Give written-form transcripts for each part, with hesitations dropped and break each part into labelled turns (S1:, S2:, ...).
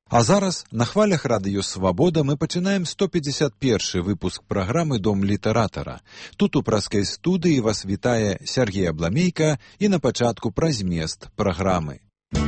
S1: А зараз на хвалях радыё «Свабода» мы пачынаем 151 выпуск праграмы «Дом літаратара». Тут у праскай студыі вас вітае Сергей Абламейка і на пачатку пра змест праграмы.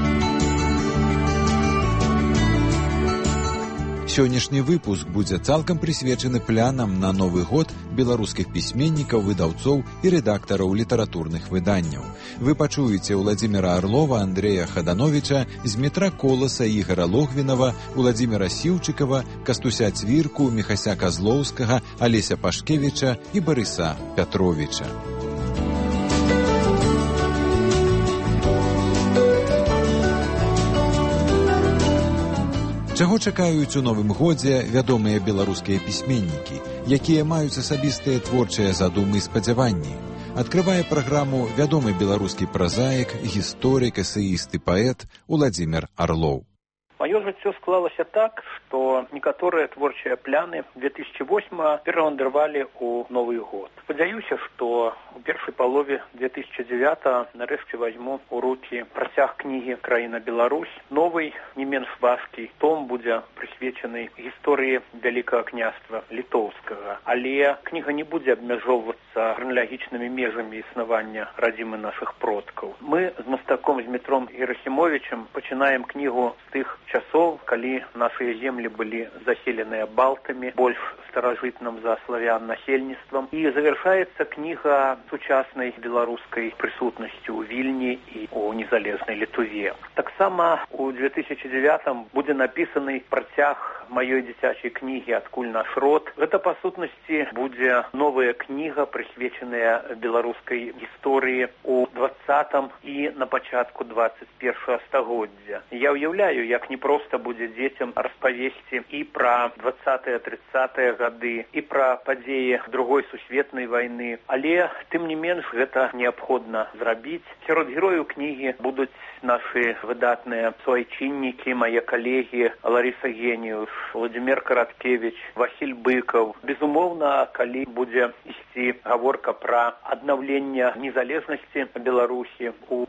S1: Сённяшні выпуск будзе цалкам прысвечаны планам на Новы год беларускіх пісьменнікаў, выдаўцоў і рэдактараў літаратурных выданняў. Вы пачуеце Владзіміра Арлова, Андрэя Хадановіча, Змітра Коласа, Ігара Логвінава, Владзіміра Сіўчыкава, Кастуся Цвірку, Міхася Казлоўскага, Алеся Пашкевіча і Барыса Пятровіча. Чаго чакаюць у новым годзе вядомыя беларускія пісьменнікі, якія маюць асабістыя творчыя задумы і спадзяванні? Адкрывае праграму вядомы беларускі празаік, гісторык, эсеіст і паэт Владзімір Арлоў.
S2: Маё жыццё склалася так, што некаторыя творчыя пляны 2008 перавандравалі ў Новы год. Спадзяюся, што у першай палове 2009 нарэшце вазьму ў рукі працяг кнігі «Краіна Беларусь». Новый, не менш важкі том будзе прысвечаны гісторыі Вялікага княства літоўскага. Але кніга не будзе абмяжоўвацца храналагічнымі межамі існавання радзімы нашых продкаў. Мы з мастаком Змітром Герасімовічам пачынаем кнігу з тых часоў, калі нашыя землі былі заселеныя балтамі, больш старажытным за славян насельніцтвам. І завяршаецца кніга сучаснай беларускай прысутнасцю ў Вільні і ў незалежнай Літве. Таксама у 2009 будзе напісаны працяг маёй дзіцячай кнігі «Адкуль наш род». Гэта, па сутнасці, будзе новая кніга, прысвечаная беларускай гісторыі ў 20 і на пачатку 21 стагоддзя. Я ўяўляю, як непроста будзе дзецям распавесці і пра 20-30-е гады, і пра падзеі Другой сусветнай вайны. Але, тым не менш, гэта неабходна зрабіць. Сярод герояў кнігі будуць нашы выдатныя суайчыннікі, мае калегі Ларыса Геніус, Владзімір Караткевіч, Васіль Быкаў. Безумоўна, калі будзе ісці гаворка пра аднаўленне незалежнасці Беларусі ў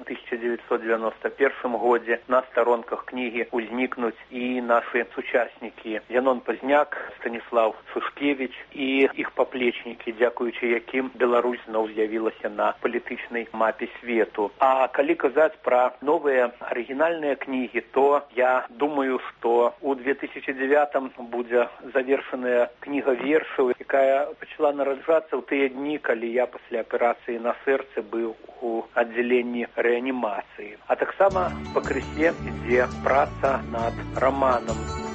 S2: 1991 годзе, на старонках кнігі узнікнуць і нашы сучаснікі Янон Пазняк, Станіслав Сушкевіч і іх паплечнікі, дзякуючы якім Беларусь зноў з'явілася на палітычнай мапе свету. А калі казаць пра новыя арыгінальныя кнігі, то я думаю, што ў 2009 будзе завершаная кніга вершаў, якая пачала нараджацца ў тыя дні, калі я пасля аперацыі на сэрцы быў у аддзяленні рэанімацыі. А таксама пакрысе ідзе праца над раманам.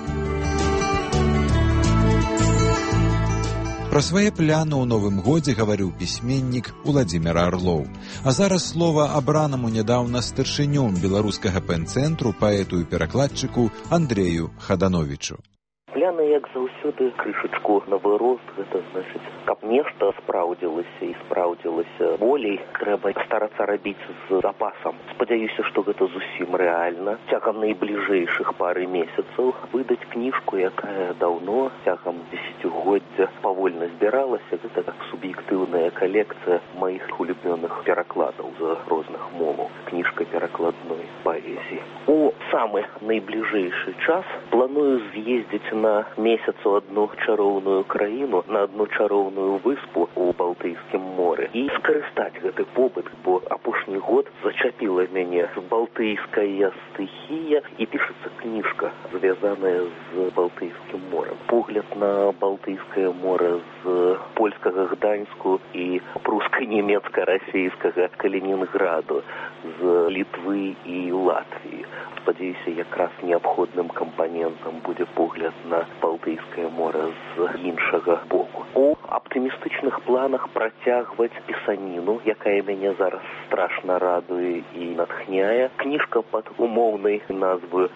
S1: Пра свае пляны ў новым годзе гаварыў пісьменнік Владзімір Арлоў. А зараз слова абранаму нядаўна старшынём беларускага пэн-цэнтру, паэту і перакладчыку Андрэю Хадановічу.
S3: Пляны, як заўсёды, крышачку на вырост, гэта значыць, каб нешта спраўдзілася і спраўдзілася болей, трэба старацца рабіць з запасам. Спадзяюся, што гэта зусім рэальна. Цягам найбліжэйшых пары месяцаў выдаць кніжку, якая даўно, цягам дзесяцігоддзя павольна збіралася. Гэта так суб'ектыўная калекцыя маіх улюбёных перакладаў з розных моваў. Кніжка перакладной паэзіі. У самы найбліжэйшы час планую з'ездзіць на месяц у адну чароўную краіну, на адну чароўную выспу ў Балтыйскім моры і скарыстаць гэты побыт, бо апошні год зачапіла мяне балтыйская стыхія і пішацца кніжка, звязаная з Балтыйскім морем. Погляд на Балтыйскае море з польскага Гданьску і пруска-нямецка-расійскага Калінінграду, з Літвы і Латвіі. Спадзяюся, якраз неабходным кампанентам будзе погляд на Балтыйскае море з іншага боку. У аптымістычных планах працягваць пісаніну, якая мяне зараз страшна радуе і натхняе. Кніжка пад умоўнай назваю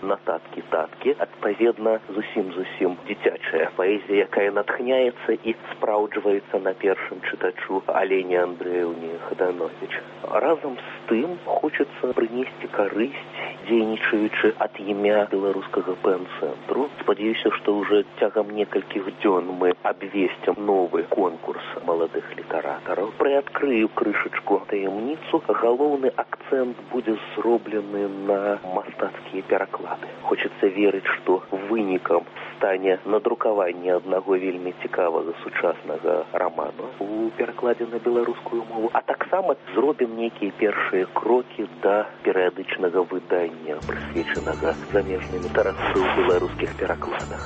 S3: «Нататкі-таткі», адпаведна, зусім дзіцячая паэзія, якая натхняецца і спраўджваецца спадабаецца на першым чытачу Алене Андрэевне Хаданович. Разам з тым хочацца прынесці карысць, дзейнічаючы ад імя беларускага пэн-цэнтру. Спадзяюся, што ўжо цягам некалькіх дзён мы абвесцім новы конкурс маладых літаратараў. Прыадкрыю крышачку таямніцу. Галоўны акцэнт будзе зроблены на мастацкія пераклады. Хочацца верыць, што вынікам стане надрукаванне аднаго вельмі цікавага сучаснага рамана у перакладзе на беларускую мову, а таксама зробім нейкія першыя крокі да перыядычнага выдання, прысвечанага замежнай літаратуры ў беларускіх перакладах.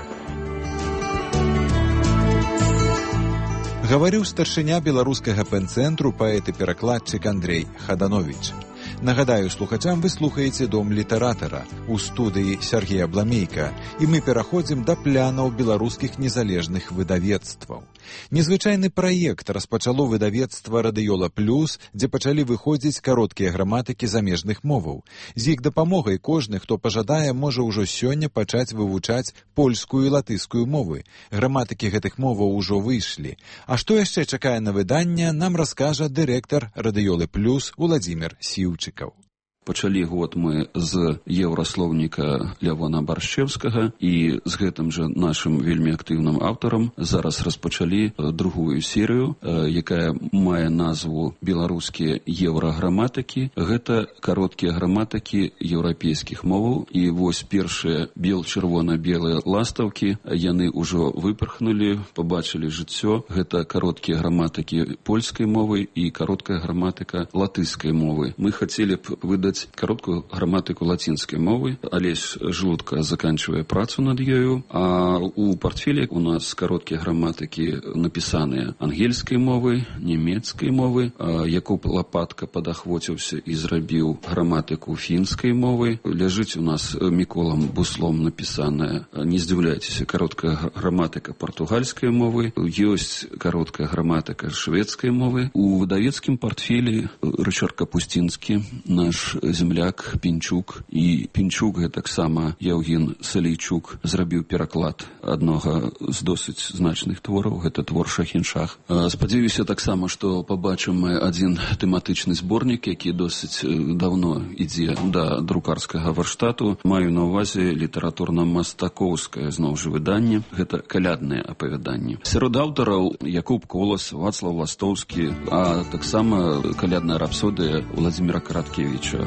S1: Гаварыў старшыня беларускага пэн-цэнтру паэт і перакладчык Андрэй Хаданович. Нагадаю слухачам, вы слухаеце «Дом літаратара» у студыі Сергея Бламейка, і мы пераходзім да планаў беларускіх незалежных выдавецтваў. Незвычайны праект распачало выдавецтва «Радыёла Плюс», дзе пачалі выходзіць кароткія граматыкі замежных моваў. З іх дапамогай кожны, хто пажадае, можа ўжо сёння пачаць вывучаць польскую і латышскую мовы. Граматыкі гэтых моваў ужо выйшлі. А што яшчэ чакае на выданне, нам раскажа дырэктар «Радыёлы Плюс» Уладзімір Сіўчыкаў.
S4: Пачалі год мы з еўраслоўніка Лявона Баршчэўскага і з гэтым жа нашым вельмі актыўным аўтарам зараз распачалі другую серыю, якая мае назву «Беларускія еўраграматыкі». Гэта кароткія граматыкі еўрапейскіх моваў. І вось першыя бел-чырвона-белыя ластаўкі, яны ўжо выпархнулі, пабачылі жыццё. Гэта кароткія граматыкі польскай мовы і кароткая граматыка латышскай мовы. Мы хацелі б выдаць кароткую граматыку лацінскай мовы. Алесь Жлудка заканчивае працу над ёю, а у партфелі у нас кароткія граматыкі напісаныя ангельскай мовы, нямецкай мовы. Якуб Лапатка падахвоціўся і зрабіў граматыку фінскай мовы. Ляжыць у нас Міколам Буслом напісаная, не здзіўляйцеся, кароткая граматыка партугальскай мовы. Ёсць кароткая граматыка шведскай мовы. У выдавецкім партфелі Рычард Капусцінскі, наш земляк Пінчук, і Пінчук гэта таксама Яўген Салейчук зрабіў пераклад аднога з досыць значных твораў, гэта твор Шахіншах. Спадзяюся таксама, што пабачым мы адзін тэматычны зборнік, які досыць давно ідзе да друкарскага варштату. Маю на ўвазе літаратурна-мастакоўскае зноў жа выданне, гэта калядныя апавяданні. Сярод аўтараў Якуб Колас, Вацлаў Ластоўскі, а таксама калядная рапсодыя Уладзіміра Караткевіча.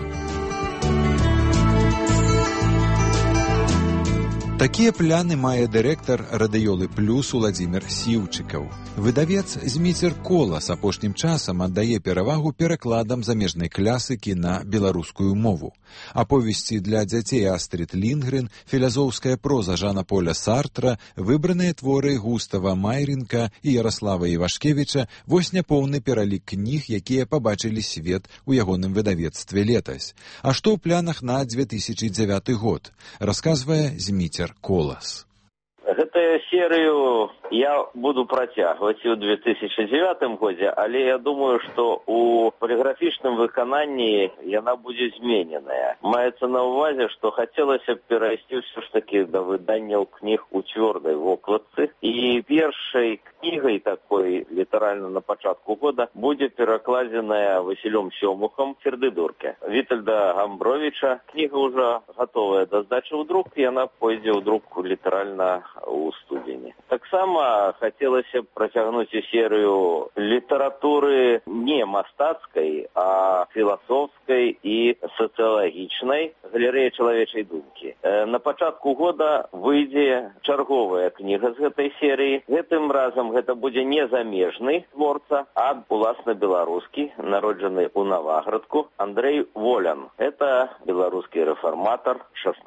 S1: Такія пляны мае дырэктар «Радыёлы Плюс» Уладзімір Сіўчыкаў. Выдавец Зміцер Колас апошнім часам аддае перавагу перакладам замежнай класыкі на беларускую мову. Аповесці для дзяцей Астрид Лінгрен, філазофская проза Жана-Поля Сартра, выбраныя творы Густава Майрінка і Яраслава Івашкевіча – вось няпоўны пералік кніг, якія пабачылі свет у ягоным выдавецтве летась. А што ў планах на 2009 год? Расказвае Зміцер Колас.
S5: Гэтую серыю я буду працягваць і ў 2009 годзе, але я думаю, што у поліграфічным выкананні яна будзе змененая. Маецца на ўвазе, што хацелася б перайсці ўсё ж такі да выданняў кніг у цвёрдай вокладцы. І першай кнігай такой, літаральна на пачатку года, будзе перакладзеная Васілём Сёмухам «Сердыдурке» Вітальда Гамбровіча. Кніга ўжо гатовая да здачы ў друк, і яна пойдзе ў друк літаральна у студзені. Таксама хацелася б працягнуць і серыю літаратуры не мастацкай, а філасофскай і сацыялагічнай, галерэя чалавечай думкі. На пачатку года выйдзе чарговая кніга з гэтай серыі. Гэтым разам гэта будзе не замежны творца, а уласна беларускі, народжаны ў Наваградку, Андрэй Волян. Это беларускі рэфарматар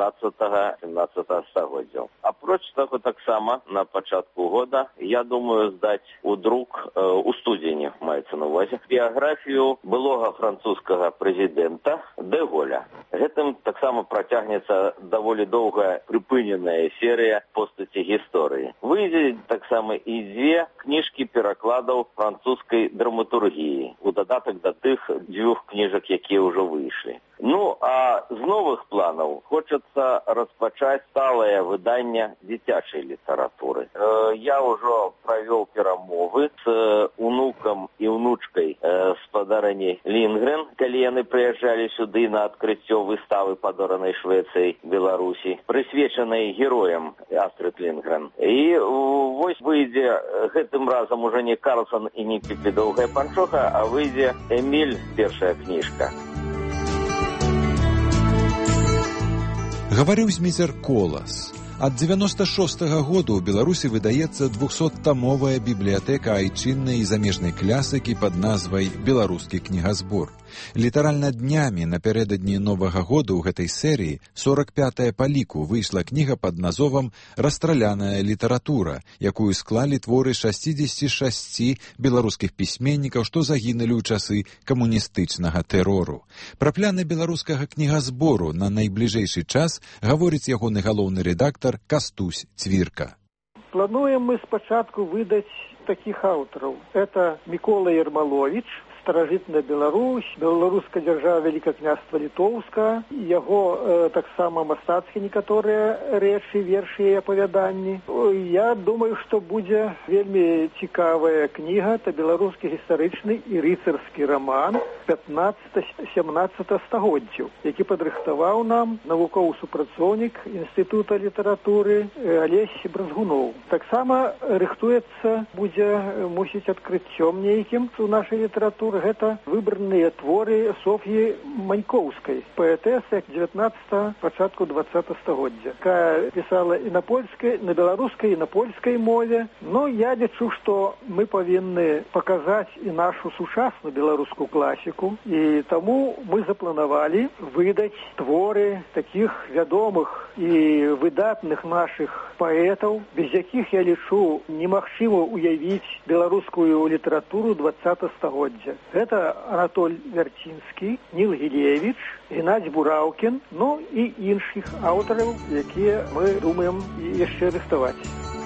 S5: 16-17 стагоддзяў. Апроч таго, таксама на пачатку года, я думаю, здаць у друк у студзені, маецца на ўвазе, біяграфію былога французскага прэзідэнта Дэ Голля. Гэтым таксама працягнецца даволі доўгая прыпыненая серыя постаці гісторыі. Выйдзе таксама і дзве кніжкі перакладаў французскай драматургіі, у дадатак да тых дзвюх кніжак, якія ўжо выйшлі. Ну, а з новых планаў хочацца распачаць сталае выданне дзіцячай літаратуры. я ўжо правёў перамовы з унукам і унучкай спадарыні Лінгрен, калі яны прыязджалі сюды на адкрыццё выставы падоранай Швецыяй Беларусі, прысвечанай героям Астрид Лінгрен. І вось выйдзе гэтым разам уже не Карлсон і не Піпі Доўгая панчоха, а выйдзе Эміль, першая кніжка.
S1: Гаварыў зміцер Колас. Ад 96-го года ў Беларусі выдаецца 200-тамовая бібліятэка айчыннай і замежнай класікі пад назвай «Беларускі кнігазбор». Літаральна днямі напярэдадні Новага года ў гэтай серыі, 45-я па ліку, выйшла кніга пад назовам «Расстраляная літаратура», якую склалі творы 66 беларускіх пісьменнікаў, што загінулі ў часы камуністычнага тэрору. Пра планы беларускага кнігазбору на найбліжэйшы час гаворыць ягоны галоўны рэдактар Кастусь Цвірка.
S6: Плануем мы спачатку выдаць такіх аўтараў. Это Мікола Ермаловіч, старажытная Беларусь, беларуская дзяржава Великакняства Літоўска, яго таксама мастацкія некаторыя рэчы, вершы і апавяданні. Я думаю, што будзе вельмі цікавая кніга, это беларускі гістарычны і рыцарскі раман 15-17 стагоддзяў, які падрыхтаваў нам навуковы супрацоўнік Інстытута літаратуры Алесь Бразгуноў. Таксама рыхтуецца, будзе, мусіць, адкрыццём нейкім у нашай літаратуры. Гэта выбраныя творы Соф'і Манькоўскай, паэтэсы 19-го, пачатку 20-го стагоддзя, якая пісала і на польскай, на беларускай, і на польскай мове. Но я лічу, што мы павінны паказаць і нашу сучасную беларускую класіку, і таму мы запланавалі выдаць творы такіх вядомых і выдатных нашых паэтаў, без якіх, я лічу, немагчыма уявіць беларускую літаратуру 20-го стагоддзя. Это Анатоль Вярцінскі, Ніл Гілевіч, Геннадзь Бураўкін, ну і іншых аўтараў, якія мы думаем яшчэ рыхтаваць.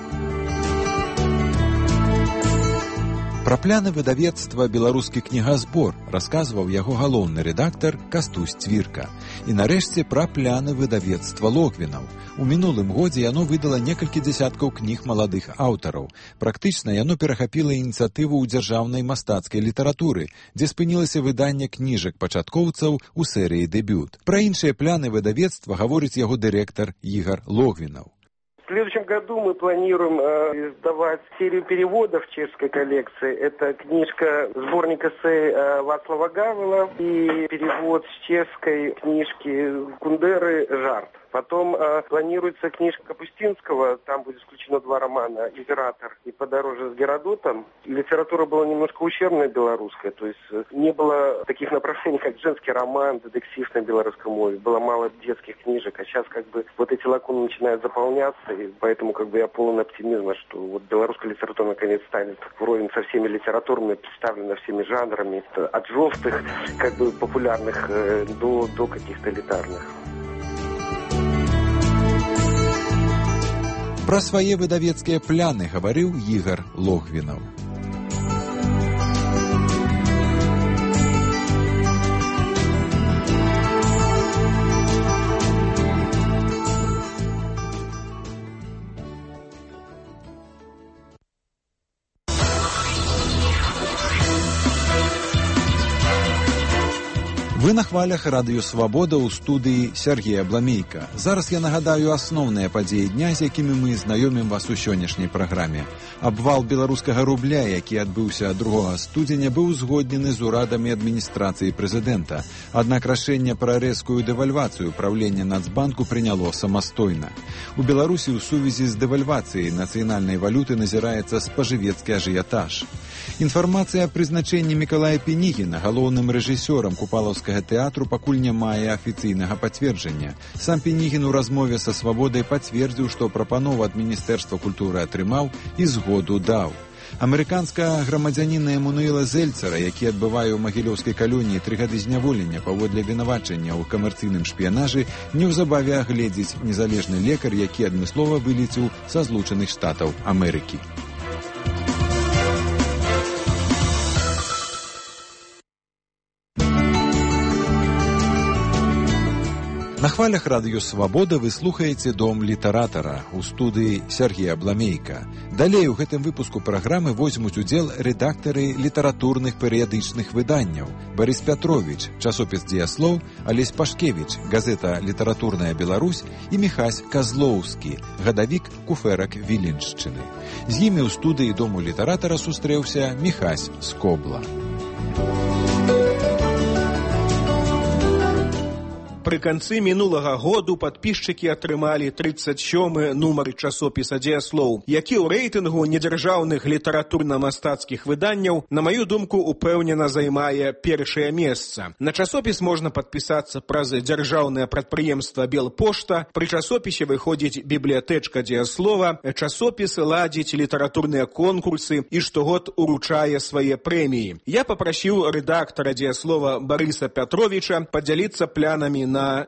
S1: Пра пляны выдавецтва «Беларускі кнігазбор» расказваў яго галоўны рэдактар Кастусь Цвірка. І нарэшце пра пляны выдавецтва Логвінаў. У мінулым годзе яно выдала некалькі дзясяткаў кніг маладых аўтараў. Практычна яно перахапіла ініцыятыву ў дзяржаўнай мастацкай літаратуры, дзе спынілася выданне кніжак пачаткоўцаў у серыі «Дэбют». Пра іншыя пляны выдавецтва гаворыць яго дырэктар Ігар Логвінаў.
S7: В следующем году мы планируем издавать серию переводов чешской коллекции. Это книжка, сборник эссе Вацлава Гавела и перевод с чешской книжки Кундеры «Жарт». Потом планируется книжка Капустинского, там будет исключено 2 романа «Император» и «Подороже с Геродотом». Литература была немножко ущербная белорусская, то есть не было таких направлений, как женский роман, детектив на белорусском мове, было мало детских книжек, а сейчас как бы вот эти лакуны начинают заполняться, и поэтому как бы я полон оптимизма, что вот белорусская литература наконец станет вровень со всеми литературами, представлена всеми жанрами, от жёстких, как бы популярных до каких-то элитарных.
S1: Пра свае выдавецкія пляны гаварыў Ігар Логвінаў. Вы на хвалях радыё «Свабода» ў студыі Сергея Бламейка. Зараз я нагадаю асноўныя падзеі дня, з якімі мы знаёмім вас у сённяшняй праграме. Абвал беларускага рубля, які адбыўся 2 студзеня, быў узгоднены з урадамі адміністрацыі прэзідэнта. Аднак рашэнне пра рэзкую дэвальвацыю правлення Нацбанку прыняло самастойна. У Беларусі ў сувязі з дэвальвацыяй нацыянальнай валюты назіраецца спажывецкі ажыятаж. Інфармацыя аб прызначэнні Мікалая Пенігіна галоўным рэжысёрам Купалаўскага тэатру пакуль не мае афіцыйнага пацверджання. Сам Пенігін у размове са «Свабодай» пацвердзіў, што прапанову ад Міністэрства культуры атрымаў і згоду даў. Амерыканскага грамадзяніна Эмануэла Зельцера, які адбывае ў магілёўскай калоніі 3 гады зняволення паводле вінавачання ў камерцыйным шпіянажы, неўзабаве агледзіць незалежны лекар, які адмыслова вылецеў са Злучаных Штатаў Амерыкі. На хвалях радыё «Свабода» вы слухаеце «Дом літаратара» у студыі Сергея Бламейка. Далей у гэтым выпуску праграмы возьмуць удзел рэдактары літаратурных перыядычных выданняў: Барыс Пятровіч, часопіс «Дзеяслоў», Алесь Пашкевіч, газета «Літаратурная Беларусь» і Міхась Казлоўскі, гадавік куфэрак Віленшчыны. З імі ў студыі «Дому літаратара» сустрэўся Міхась Скобла.
S8: Пры канцы мінулага году падпісчыкі атрымалі 37-ы нумар часопіса «Дзеяслоў», які ў рэйтынгу недзяржаўных літаратурна-мастацкіх выданняў, на маю думку, упэўнена займае першае месца. На часопіс можна падпісацца праз дзяржаўнае прадпрыемства «Белпошта». Пры часопісе выходзіць бібліятэчка «Дзеяслова». Часопіс ладзіць літаратурныя конкурсы і штогод уручае свае прэміі. Я папрасіў рэдактара «Дзеяслова» Барыса Пятровіча падзяліцца планамі на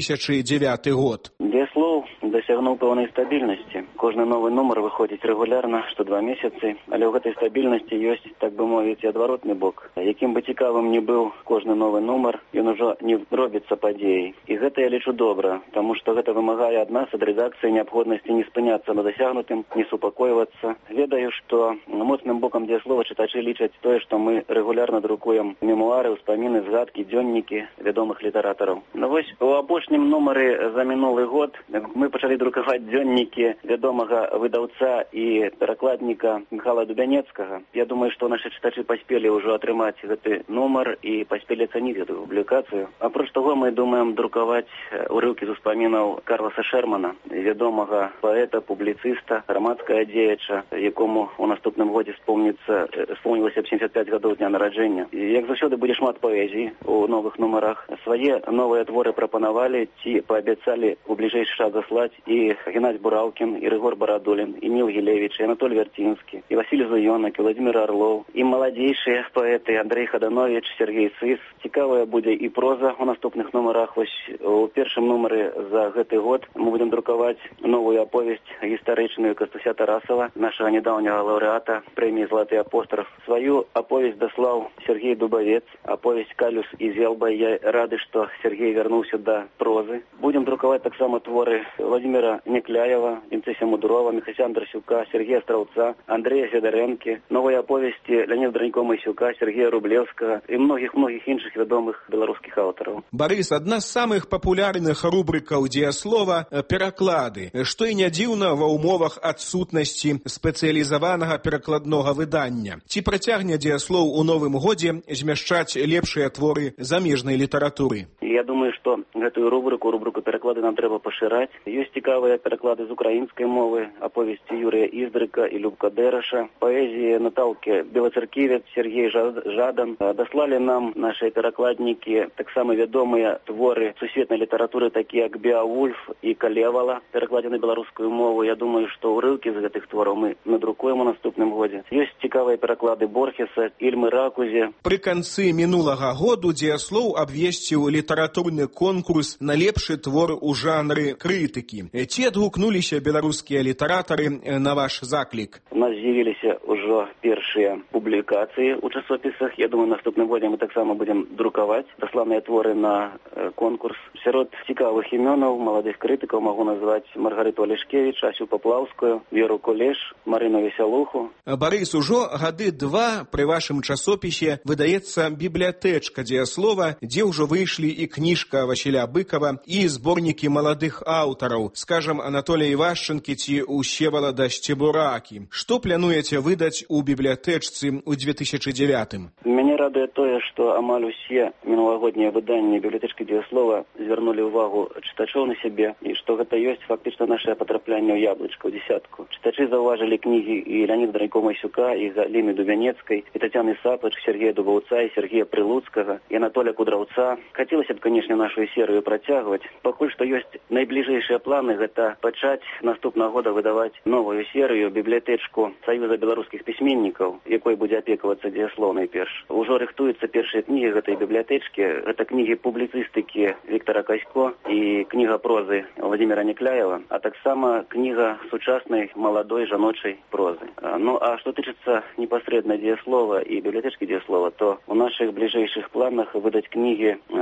S8: 2009 год.
S9: «Дзеяслоў» дасягнуў пэўнай стабільнасці. Кожны новы нумар выходзіць рэгулярна, што 2 месяцы, але ў гэтай стабільнасці ёсць, так бы мовіць, і адваротны бок. Якім бы цікавым ні быў кожны новы нумар, ён ужо не робіцца падзеяй. І гэта я лічу добра, таму што гэта вымагае ад нас, ад рэдакцыі, неабходнасці не спыняцца на дасягнутым, не супакойвацца. Ведаю, што моцным бокам «Дзеяслова» чытачы лічаць тое, што мы рэгулярна друкуем мемуары, успаміны, згадкі, дзённікі вядомых літаратараў. Вось у апошнім нумары за мінулы год мы пачалі друкаваць дзённікі вядомага выдаўца і перакладніка Михайла Дубянецкага. Я думаю, што нашы чытачы паспелі ўжо атрымаць гэты нумар і паспелі ацаніць гэтую публікацыю. Апроч таго, мы думаем друкаваць урыўкі з успамінаў Карласа Шермана, вядомага паэта, публіцыста, грамадскага дзеяча, якому у наступным годзе спомнілася 75 гадоў дня нараджэння. Як заўсёды будзе шмат паэзіі у новых нумарах. Свае новыя творы прапанавалі ці паабяцалі у бліжэйшы час заслаць і Геннадзь Бураўкін, і Рыгор Барадулін, і Ніл Гілевіч, і Анатоль Вярцінскі, і Васіль Зуёнак, і Владзімір Арлоў, і маладзейшыя паэты Андрэй Хадановіч, Сергей Сыс. Цікавая будзе і проза у наступных нумарах. Вось у першым нумары за гэты год мы будзем друкаваць новую аповесць гістарычную Кастуся Тарасава, нашага нядаўняга лаўрэата прэміі «Залаты апостраф». Сваю аповесць даслаў Сергей Дубавец, аповесць «Калюс і Зелба». Я рады, што Сергей вярнуўся да прозы. Будем друкаваць таксама творы Владимира Некляева, Вінцэся Мудурова, Міхася Андрасюка, Сергея Страўца, Андрэя Федарэнкі, новыя аповесці Леоніда Дранько-Масюка, Сергея Рублевскага і многіх іншых вядомых беларускіх аўтараў.
S8: Барыс, адна з самых папулярных рубрыкаў «Дзеяслова» – пераклады, што і не дзіўна ва ўмовах адсутнасці спецыялізаванага перакладнога выдання. Ці працягне «Дзеяслоў» у новым годзе змяшчаць лепшыя творы замежнай літаратуры?
S9: Я думаю, што гэтую рубрыку пераклады нам трэба пашыраць. Ёсць цікавыя пераклады з украінскай мовы, аповесці Юрыя Іздрыка і Любка Дэраша, паэзіі Наталкі Белацерківец, Сергей Жадан. Даслалі нам нашыя перакладнікі таксама вядомыя творы сусветнай літаратуры, такія як Беавульф і Калевала, перакладзены на беларускую мову. Я думаю, што ўрыўкі з гэтых твораў мы надрукуем у наступным годзе. Ёсць цікавыя пераклады Борхеса, Ільмы Ракузі.
S8: Пры канцы мінулага году «Дзеяслоў» абвесціў літаратурны конкурс на лепшы твор у жанры крытыкі. Ці адгукнуліся беларускія літаратары на ваш заклік?
S9: У нас з'явіліся ўжо першыя публікацыі ў часопісах. Я думаю, наступным годзе мы таксама будзем друкаваць дасланыя творы на конкурс. Сярод цікавых імёнаў маладых крытыкаў магу назваць Маргарыту Алешкевіч, Асю Паплаўскую, Веру Кулеш, Марыну Весялуху.
S8: Барыс, ужо гады 2 пры вашым часопісе выдаецца бібліятэчка «Дзеяслова», дзе ўжо выйшлі і кніжка Васіля Быкова, і зборнікі маладых аўтараў, скажам, Анатолія Івашчынкі ці Усевалада Сцебуракі. Што плануеце выдаць у бібліятэчцы ў 2009-м?
S9: Мяне радуе тое, што амаль усе мінулагоднія выданні бібліятэчкі «Дзеяслова» звярнулі ўвагу чытачоў на сябе, і што гэта ёсць фактычна нашае патраплянне ў яблычка, ў дзесятку. Чытачы заўважылі кнігі і Леоніда Дранько-Масюка, і Галіны Дубянецкай, і Тацяны Сапач, Сергея Дубаўца, і Сергея Прылуцкага, і Анатолія Кудраўца. Хацелася б, канешне, нашу серыю працягваць. Пакуль што ёсць найбліжэйшыя планы, гэта пачаць наступнага года выдаваць новую серыю, бібліятэчку Саюза беларускіх пісьменнікаў, якой будзе апекавацца «Дзеяслоў» найперш. Ужо рыхтуюцца першыя кнігі гэтай бібліятэчкі. Гэта кнігі публіцыстыкі Віктара Касько і кніга прозы Владимира Некляева, а таксама кніга сучаснай маладой жаночай прозы. Ну, а што тычыцца непасрэдна «Дзеяслова» і бібліятэчкі «Дзеяслова», то у нашых бліжэйшых планах выдаць кнігі Сергея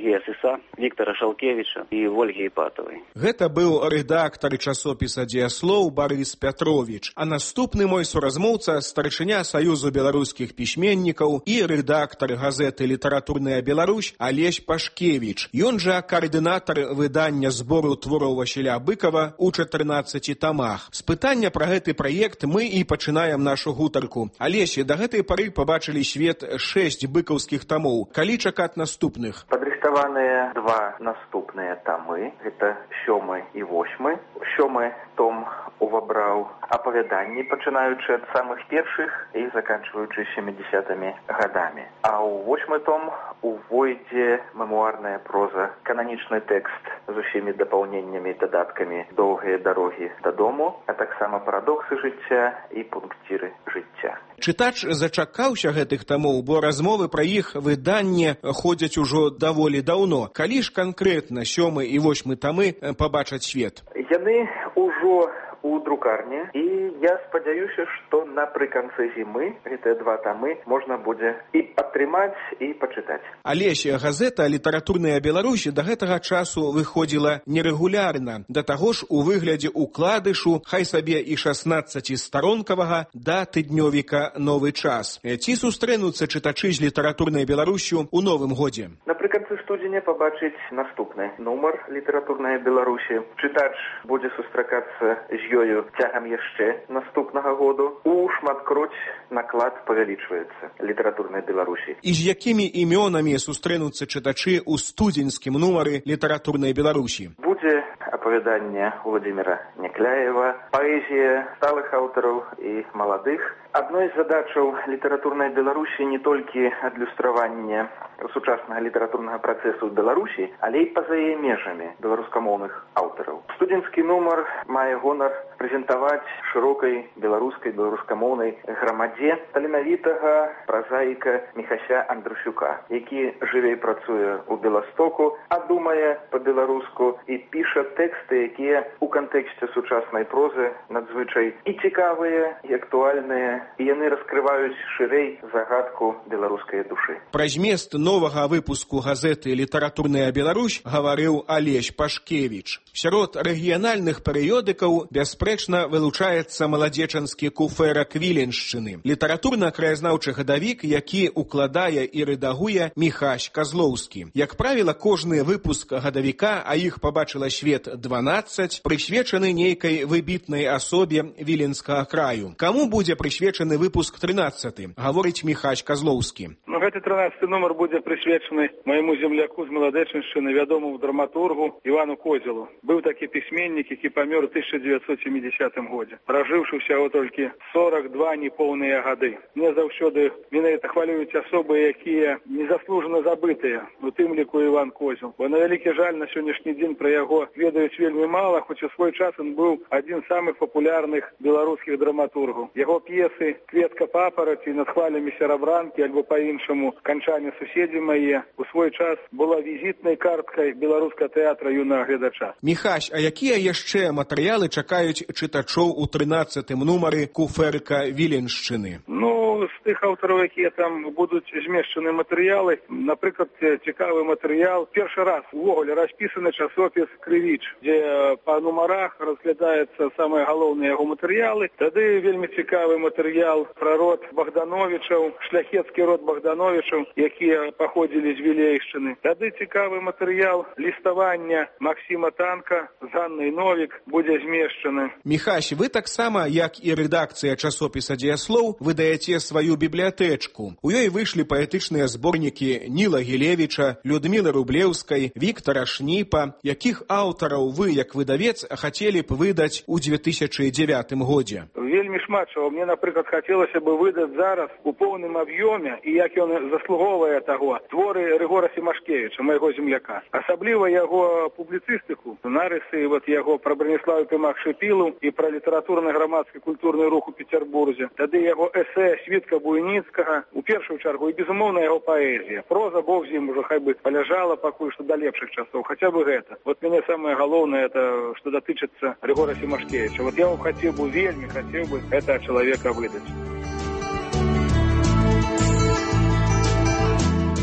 S9: Сергея Сыса, Виктора Шалкевича и Ольги Ипатовой.
S8: Гэта быў рэдактар часопіса «Дзеяслоў» Барыс Пятрович, а наступны мой суразмоўца старшыня Саюзу беларускіх пісьменнікаў і рэдактар газеты «Літаратурная Беларусь» Алесь Пашкевич. Ён жа каардынатар выдання збору твораў Васіля Быкова у 14 тамах. З пытання пра гэты праект мы і пачынаем нашу гутарку. Алесь, да гэтай пары пабачылі свет 6 быкаўскіх тамоў. Калі чакаць наступных?
S3: Падрыхтаваныя 2 наступныя тамы. Гэта 7 і 8. 7 том увабраў апавяданні, пачынаючы ад самых першых і заканчваючы 70-ми гадамі. А ў 8 том увойдзе мемуарная проза, кананічны тэкст з усімі дапаўненнямі і дадаткамі «Доўгія дарогі дадому», а таксама «Парадоксы жыцця» і «Пункціры жыцця».
S8: Чытач зачакаўся гэтых тамоў, бо размовы пра іх выданне ходзяць ужо даволі даўно. Калі ж канкрэтна 7 і 8 тамы пабачаць свет?
S3: Яны ўжо у друкарні, і я спадзяюся, што напрыканцы зімы гэтыя 2 тамы можна будзе і атрымаць, і пачытаць.
S8: Алесь, газета «Літаратурная Беларусь» да гэтага часу выходзіла нерэгулярна, да таго ж у выглядзе укладышу, хай сабе і 16-старонкавага, да тыднёвіка «Новы час». Ці сустрэнуцца чытачы з «Літаратурнай Беларусью» у новым годзе?
S3: Напрыканцы студзеня пабачыць наступны нумар «Літаратурная Беларусь». Чытач будзе сустракацца з ёю цягам яшчэ наступнага году. У шматкроць наклад павялічваецца «Літаратурнай Беларусі».
S8: І з якімі імёнамі сустрэнуцца чытачы ў студзеньскім нумары «Літаратурнай Беларусі»?
S3: Будзе апавяданне Владимира Някляева, паэзія сталых аўтараў і маладых. Адной з задачаў «Літаратурнай Беларусі» не толькі адлюстраванне сучаснага літаратурнага працэсу ў Беларусі, але і па-за яе межамі беларускамоўных аўтараў. Студзеньскі нумар мае гонар прэзентаваць шырокай беларускамоўнай грамадзе таленавітага празаіка Міхася Андрусюка, які жыве і працуе ў Беластоку, а думае па-беларуску і піша тэксты, якія ў кантэксце сучаснай прозы надзвычай і цікавыя, і актуальныя, і яны раскрываюць шырэй загадку беларускай душы.
S8: Пра змест новага выпуску газеты «Літаратурная Беларусь» гаварыў Алесь Пашкевич. Сярод рэгіянальных перыёдыкаў бясспрэчна вылучаецца маладзечанскі куфэрак Віленшчыны, літаратурна-краязнаўчы гадавік, які укладае і рэдагуе Міхась Казлоўскі. Як правіла, кожны выпуск гадавіка, а іх пабачыла свет 12, прысвечаны нейкай выбітнай асобе віленскага краю. Каму будзе прысвечаны выпуск 13, гаворыць Міхась Казлоўскі.
S10: Гэты 13 нумар будзе прысвечаны майму земляку з Маладэчыншчыны, вядомаму драматургу Івану Козелу. Быў такі пісьменнік, які памёр у 1970 годзе, пражыўшы ўсяго толькі 42 неполныя гады. Мне заўсёды менавіта хвалююць асобы, якія незаслужана забытыя, у тым ліку Іван Козел. Бо на вялікі жаль, на сённяшні дзень пра яго ведаюць вельмі мала, хоць у свой час ён быў адзін з самых папулярных беларускіх драматургаў. Яго п'есы «Кветка папараці», «Над хвалямі серабранкі» альбо па-іншаму «Канчане суседзі мае» у свой час была візітнай карткай беларускага тэатра юнага гледача.
S8: Міхась, а якія яшчэ матэрыялы чакаюць чытачоў у 13-м нумары куфэрка Віленшчыны?
S10: З тых аўтараў, якія там будуць змешчаны матэрыялы, напрыклад, цікавы матэрыял. Першы раз увогуле распісаны часопіс «Крывіч», дзе па нумарах разглядаецца самыя галоўныя яго матэрыялы. Тады вельмі цікавы матэрыял пра род Богдановічаў, шляхецкі род Богдановічаў, якія паходзілі з Вілейшчыны. Тады цікавы матэрыял ліставання Максіма Танка з Ганнай Новік будзе змешчаны.
S8: Міхась, вы таксама, як і рэдакцыя часопіса «Дзеяслоў», выдаеце сваю бібліятэчку. У ёй выйшлі паэтычныя зборнікі Ніла Гілевіча, Людмілы Рублеўскай, Віктара Шніпа. Якіх аўтараў вы, як выдавец, хацелі б выдаць у 2009 годзе?
S10: Вельмі шмат чаго. Мне, напрыклад, хацелася бы выдаць зараз у поўным аб'ёме, і як ён заслугоўвае таго, творы Рыгора Семашкевіча, майго земляка. Асабліва яго публіцыстыку, нарысы яго пра Браніслава Пімах-Шыпілу і пра літаратурны грамадскі культурны рух у Пецярбурзе. Тады яго эсэ Світка Буйніцкага, у першую чаргу, і, безумоўна, яго паэзія. Проза, бог з ім, ужо хай бы паляжала пакуль што да лепшых часоў, хаця бы гэта. Мяне самае галоўнае, это што датычыцца Рыгора Семашкевіча. Я хацеў бы, вельмі хацеў бы гэта чалавека выдаць.
S8: У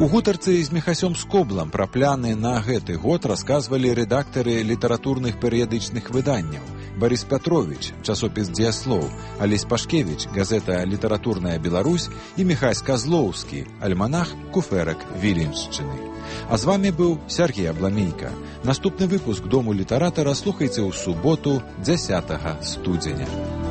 S1: У гутарцы з Міхасём Скоблам пра пляны на гэты год расказвалі рэдактары літаратурных перыядычных выданняў. Барыс Пятрович, часопіс «Дзеяслоў», Алесь Пашкевіч, газета «Літаратурная Беларусь» і Міхась Казлоўскі, альманах «Куферак Віленшчыны». А з вамі быў Сергей Абламейка. Наступны выпуск «Дому літаратара» слухайце ў суботу 10 студзеня.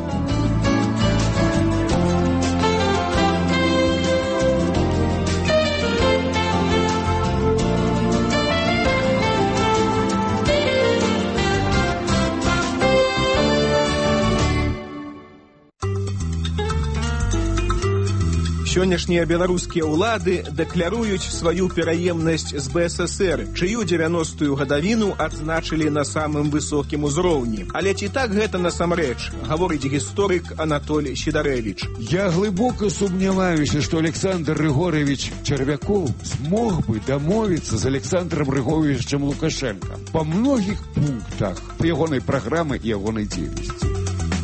S8: Сённяшнія беларускія ўлады дэкляруюць сваю пераемнасць з БССР, чыю 90-ю гадавіну адзначылі на самым высокім узроўні. Але ці так гэта насамрэч, гаворыць гісторык Анатоль Сідаревіч.
S11: Я глыбока сумняваюся, што Александр Григорьевич Червяков смог бы дамовіцца з Александром Григорьевичем Лукашенко па многіх пунктах ягонай праграмы і ягонай дзейнасці.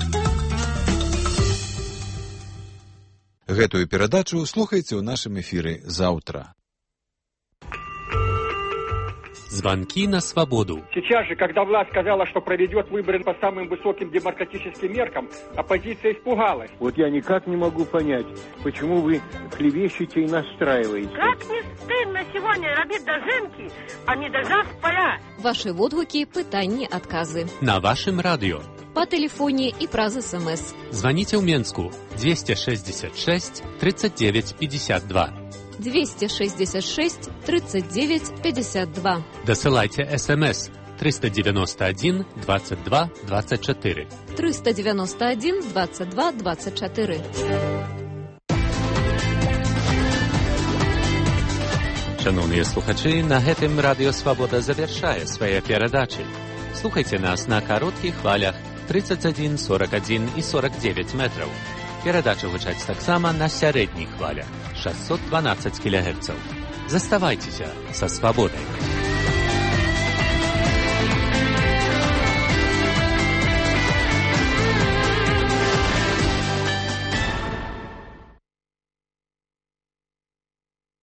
S1: Гэтую перадачу слухайце ў нашым эфіры заўтра.
S12: Звонки на свободу.
S13: Сейчас же, когда власть сказала, что проведет выборы по самым высоким демократическим меркам, оппозиция испугалась.
S14: Вот я никак не могу понять, почему вы клевещете и настраиваете.
S15: Как не стыдно сегодня робить дожинки, а не дожав поля.
S16: Ваши водгуки, пытанні, отказы.
S12: На вашем радио.
S16: По телефоне и праз СМС.
S12: Звоните в Менску 266 39 52.
S16: 266 39 52.
S12: Досылайте СМС 391 22 24.
S16: 391 22 24.
S12: Шановні слухачі, на гэтым Радіо Свобода завершае свае перадачы. Слухайте нас на коротких хвалях 31, 41 и 49 метров. Передача гучаць таксама на сярэдніх хвалях 612 кГц. Заставайцеся са свабодай.